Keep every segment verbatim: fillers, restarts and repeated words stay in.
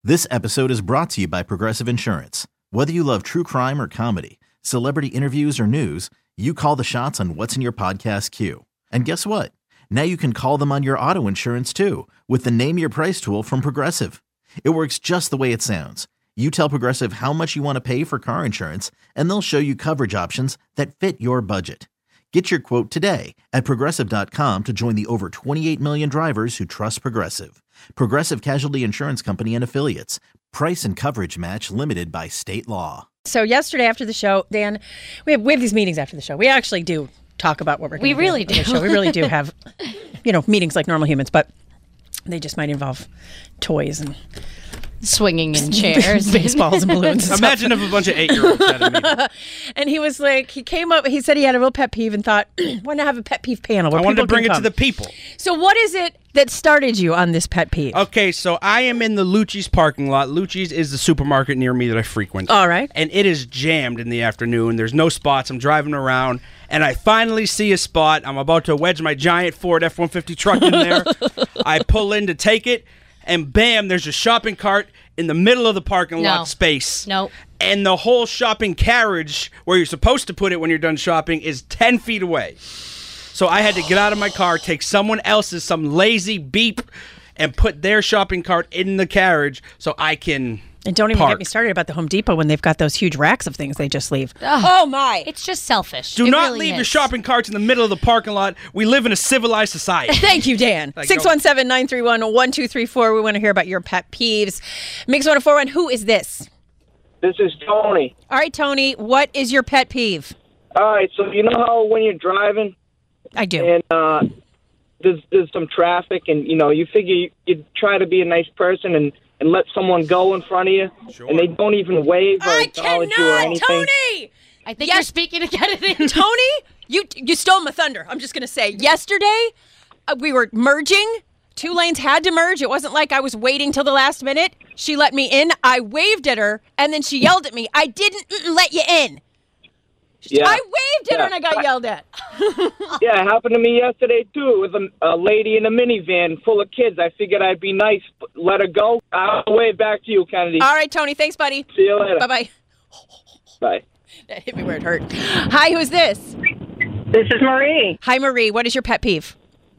This episode is brought to you by Progressive Insurance. Whether you love true crime or comedy, celebrity interviews or news, you call the shots on what's in your podcast queue. And guess what? Now you can call them on your auto insurance too with the Name Your Price tool from Progressive. It works just the way it sounds. You tell Progressive how much you want to pay for car insurance, and they'll show you coverage options that fit your budget. Get your quote today at Progressive dot com to join the over twenty-eight million drivers who trust Progressive. Progressive Casualty Insurance Company and Affiliates. Price and coverage match limited by state law. So yesterday after the show, Dan, we have we have these meetings after the show. We actually do talk about what we're going to do. We really do. On the show. We really do have, you know, meetings like normal humans, but they just might involve toys and swinging in chairs, baseballs and balloons. And Imagine if a bunch of eight-year-olds had a meeting. And he was like, he came up, he said he had a real pet peeve and thought, why not have a pet peeve panel? Where I wanted to people bring can it come. to the people. So what is it that started you on this pet peeve? Okay, so I am in the Lucci's parking lot. Lucci's is the supermarket near me that I frequent. All right. And it is jammed in the afternoon. There's no spots. I'm driving around, and I finally see a spot. I'm about to wedge my giant Ford F one fifty truck in there. I pull in to take it, and bam, there's a shopping cart in the middle of the parking lot No. space. Nope. And the whole shopping carriage, where you're supposed to put it when you're done shopping, is ten feet away. So I had to get out of my car, take someone else's, some lazy beep, and put their shopping cart in the carriage so I can And don't even park. get me started about the Home Depot when they've got those huge racks of things they just leave. Ugh. Oh, my. It's just selfish. Do It not really leave is. your shopping carts in the middle of the parking lot. We live in a civilized society. Thank you, Dan. Like, six one seven, nine three one, one two three four. We want to hear about your pet peeves. Mix one oh four one. Who is this? This is Tony. All right, Tony. What is your pet peeve? All right, so you know how when you're driving I do. and uh, there's there's some traffic, and you know you figure you, you try to be a nice person and, and let someone go in front of you, Sure. and they don't even wave or I acknowledge you or cannot, anything. Tony. I think Yes. you're speaking to get it in. Tony, you you stole my thunder. I'm just gonna say. Yesterday, uh, we were merging. Two lanes had to merge. It wasn't like I was waiting till the last minute. She let me in. I waved at her, and then she yelled at me. I didn't mm, let you in. Yeah. I waved at her, and I got yelled at. Yeah, it happened to me yesterday too with a, a lady in a minivan full of kids. I figured I'd be nice, let her go. I'll wave back to you, Kennedy. All right, Tony. Thanks, buddy. See you later. Bye-bye. Bye. That hit me where it hurt. Hi, who's this? This is Marie. Hi, Marie. What is your pet peeve?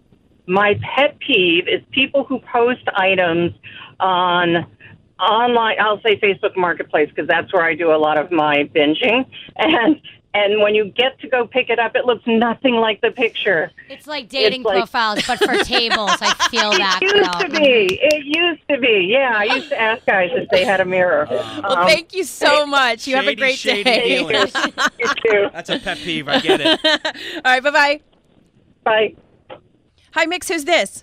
My pet peeve is people who post items on online, I'll say Facebook Marketplace, because that's where I do a lot of my binging. And and when you get to go pick it up, it looks nothing like the picture. It's like dating It's like- profiles, but for tables. I feel that. It used girl. to be. It used to be. Yeah, I used to ask guys if they had a mirror. Well, Um, thank you so much. You have a Shady, great shady day. dealers. You too. That's a pet peeve. I get it. All right, bye-bye. Bye. Hi, Mix. Who's this?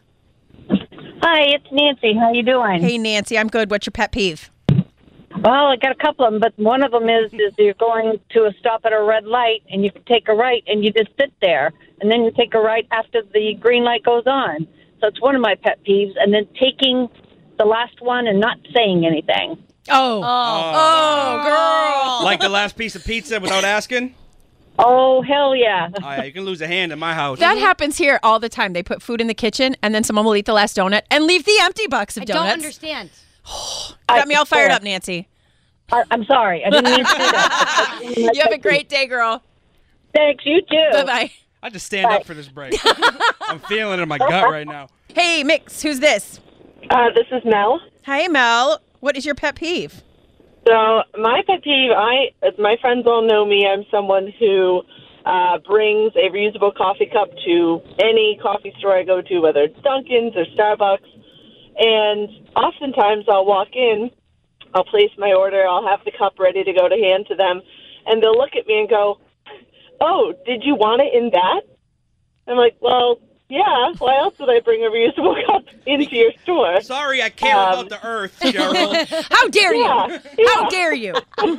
Hi, it's Nancy. How you doing? Hey, Nancy. I'm good. What's your pet peeve? Well, I got a couple of them, but one of them is is you're going to a stop at a red light, and you can take a right, and you just sit there, and then you take a right after the green light goes on. So it's one of my pet peeves. And then taking the last one and not saying anything. Oh. Oh, Oh, girl. Like the last piece of pizza without asking? Oh, hell yeah. Oh, yeah, you can lose a hand in my house. That happens here all the time. They put food in the kitchen, and then someone will eat the last donut and leave the empty box of I donuts. don't understand. Got me all fired up, Nancy. I, I'm sorry. I didn't mean to do that. You have a great day, girl. Thanks. You too. Bye-bye. I just stand up for this break. I'm feeling it in my gut right now. Hey, Mix. Who's this? Uh, this is Mel. Hi, Mel. What is your pet peeve? So my pet peeve, I, as my friends all know me, I'm someone who uh, brings a reusable coffee cup to any coffee store I go to, whether it's Dunkin's or Starbucks. And oftentimes I'll walk in, I'll place my order, I'll have the cup ready to go to hand to them, and they'll look at me and go, "Oh, did you want it in that?" I'm like, well, yeah, why else would I bring a reusable cup into your store? Sorry, I care Um, about the earth, Gerald. How dare you? Yeah, How yeah. dare you?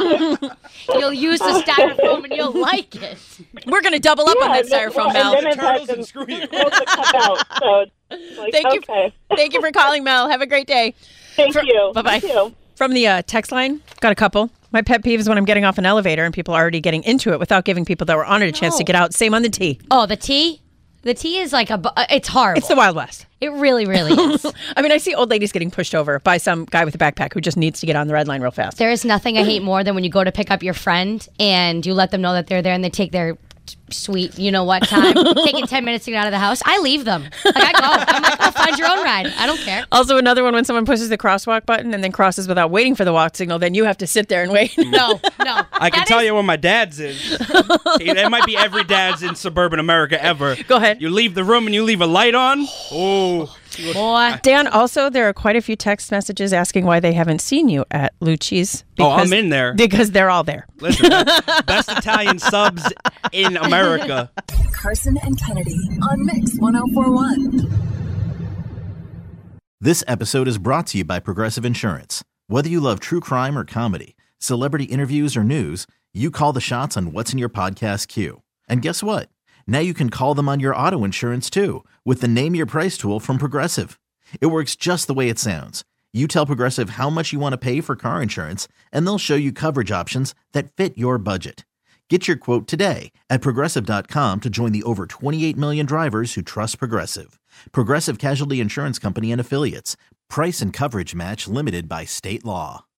You'll use the styrofoam and you'll like it. We're going to double up on that Yeah, styrofoam, and Mel. then The I've had turtles them and screw you. pull the cup out, so it's like, Thank you. okay. Thank you for calling, Mel. Have a great day. Thank For- you. Bye-bye. Thank you. From the uh, text line, got a couple. My pet peeve is when I'm getting off an elevator and people are already getting into it without giving people that were on it a chance to No. get out. Same on the T. Oh, the tea? The T is like a. bu- It's horrible. It's the Wild West. It really, really is. I mean, I see old ladies getting pushed over by some guy with a backpack who just needs to get on the red line real fast. There is nothing I hate more than when you go to pick up your friend and you let them know that they're there and they take their sweet, you know what time, taking ten minutes to get out of the house. I leave them. Like, I go. I'm like, go find your own ride. I don't care. Also, another one, when someone pushes the crosswalk button and then crosses without waiting for the walk signal, then you have to sit there and wait. No, no. I can That tell is- you where my dad's is. It might be every dad's in suburban America ever. Go ahead. You leave the room and you leave a light on. Oh. Boy. Dan, also, there are quite a few text messages asking why they haven't seen you at Lucci's. Oh, I'm because- in there. Because they're all there. Listen, best Italian subs in America. Carson and Kennedy on Mix one oh four one. This episode is brought to you by Progressive Insurance. Whether you love true crime or comedy, celebrity interviews or news, you call the shots on what's in your podcast queue. And guess what? Now you can call them on your auto insurance too with the Name Your Price tool from Progressive. It works just the way it sounds. You tell Progressive how much you want to pay for car insurance, and they'll show you coverage options that fit your budget. Get your quote today at Progressive dot com to join the over twenty-eight million drivers who trust Progressive. Progressive Casualty Insurance Company and Affiliates. Price and coverage match limited by state law.